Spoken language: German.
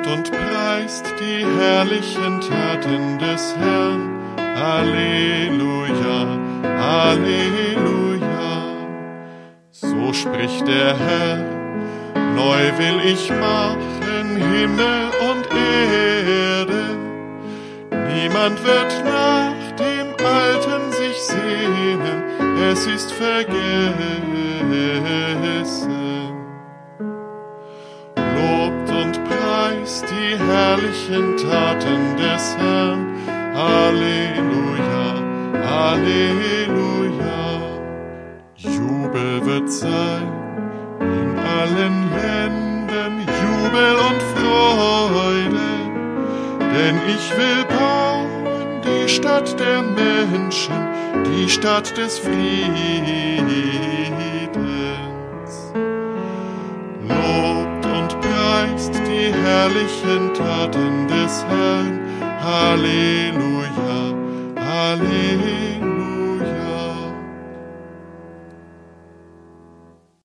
und preist die herrlichen Taten des Herrn. Halleluja, Halleluja. So spricht der Herr, neu will ich machen Himmel und Erde. Niemand wird nach dem Alten sich sehnen, es ist vergessen. Lobt und preist die herrlichen Taten des Herrn. Halleluja, Halleluja. Jubel wird sein in allen Ländern, Jubel und Freude, denn ich will bauen die Stadt der Menschen, die Stadt des Friedens. Lobt und preist die herrlichen Taten des Herrn. Halleluja,